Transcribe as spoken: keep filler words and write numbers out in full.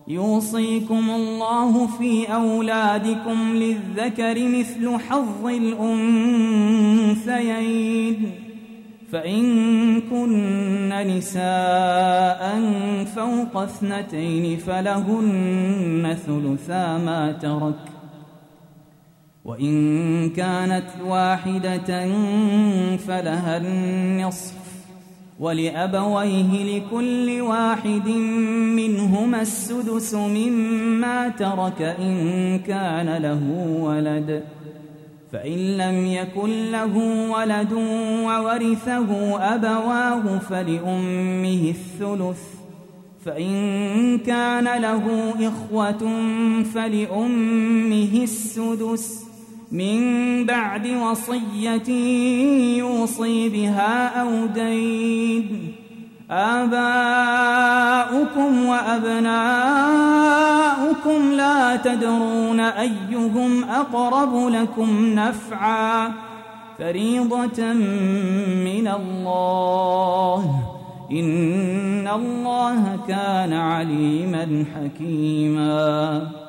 يوصيكم الله في أولادكم للذكر مثل حظ الأنثيين فإن كن نساء فوق اثنتين فلهن ثلثا ما ترك وإن كانت واحدة فلها النصف ولأبويه لكل واحد منهما السدس مما ترك إن كان له ولد فإن لم يكن له ولد وورثه أبواه فلأمه الثلث فإن كان له إخوة فلأمه السدس من بعد وصية يوصي بها أو دين آباؤكم وأبناؤكم لا تدرون أيهم أقرب لكم نفعا فريضة من الله إن الله كان عليما حكيما.